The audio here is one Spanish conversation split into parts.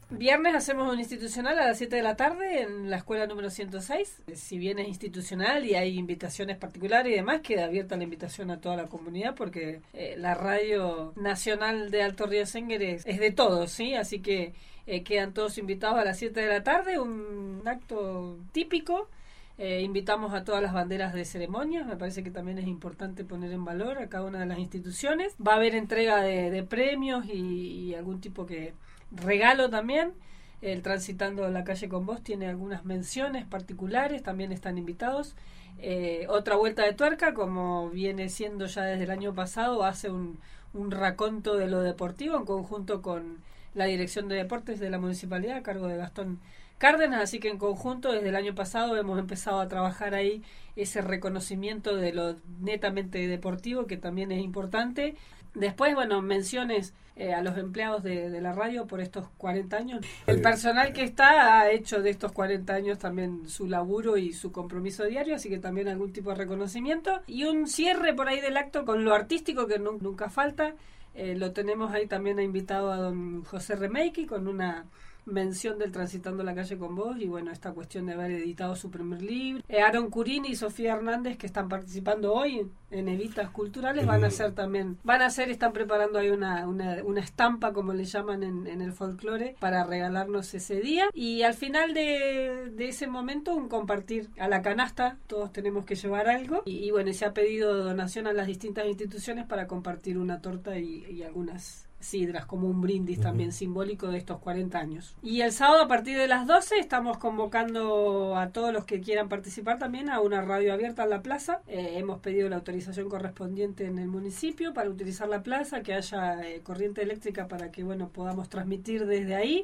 Viernes hacemos un institucional a las 7 de la tarde en la escuela número 106. Si bien es institucional y hay invitaciones particulares y demás, queda abierta la invitación a toda la comunidad porque la radio nacional de Alto Río Sénger es de todos, ¿sí? Así que quedan todos invitados a las 7 de la tarde, un acto típico. Invitamos a todas las banderas de ceremonias, me parece que también es importante poner en valor a cada una de las instituciones. Va a haber entrega de premios y algún tipo que regalo también. El Transitando la Calle con Vos tiene algunas menciones particulares, también están invitados. Otra vuelta de tuerca, como viene siendo ya desde el año pasado, hace un raconto de lo deportivo en conjunto con la Dirección de Deportes de la Municipalidad a cargo de Gastón Cárdenas, así que en conjunto desde el año pasado hemos empezado a trabajar ahí ese reconocimiento de lo netamente deportivo, que también es importante. Después, bueno, menciones a los empleados de la radio por estos 40 años. El personal que está ha hecho de estos 40 años también su laburo y su compromiso diario, así que también algún tipo de reconocimiento. Y un cierre por ahí del acto con lo artístico, que nunca falta. Lo tenemos ahí también invitado a don José Remeiki con una mención del Transitando la Calle con Vos y bueno, esta cuestión de haber editado su primer libro. Aaron Curini y Sofía Hernández, que están participando hoy en Evitas Culturales, están preparando ahí una estampa, como le llaman en el folclore, para regalarnos ese día. Y al final de ese momento, un compartir a la canasta, todos tenemos que llevar algo. Y bueno, se ha pedido donación a las distintas instituciones para compartir una torta y algunas sidras, como un brindis también simbólico de estos 40 años. Y el sábado a partir de las 12 estamos convocando a todos los que quieran participar también a una radio abierta en la plaza. Hemos pedido la autorización correspondiente en el municipio para utilizar la plaza, que haya corriente eléctrica para que bueno podamos transmitir desde ahí.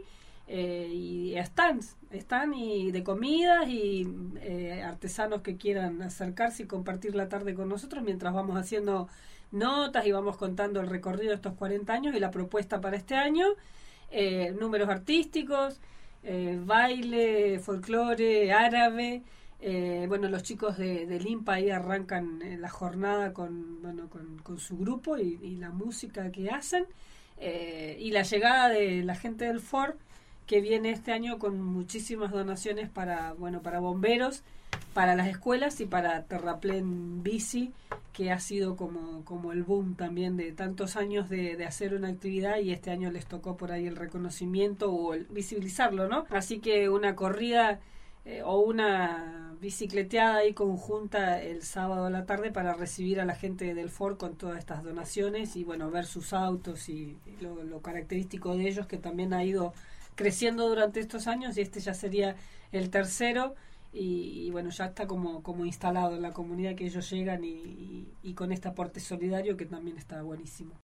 Y están y de comidas y artesanos que quieran acercarse y compartir la tarde con nosotros mientras vamos haciendo notas y vamos contando el recorrido de estos 40 años y la propuesta para este año, números artísticos, baile, folclore, árabe. Bueno, los chicos del IMPA ahí arrancan la jornada con su grupo y la música que hacen, y la llegada de la gente del FOR, que viene este año con muchísimas donaciones para bomberos, para las escuelas y para Terraplén Bici, que ha sido como el boom también de tantos años de hacer una actividad, y este año les tocó por ahí el reconocimiento o el visibilizarlo, ¿no? Así que una corrida o una bicicleteada ahí conjunta el sábado a la tarde para recibir a la gente del Ford con todas estas donaciones y bueno, ver sus autos y lo característico de ellos, que también ha ido creciendo durante estos años, y este ya sería el tercero, y bueno, ya está como instalado en la comunidad, que ellos llegan y con este aporte solidario que también está buenísimo.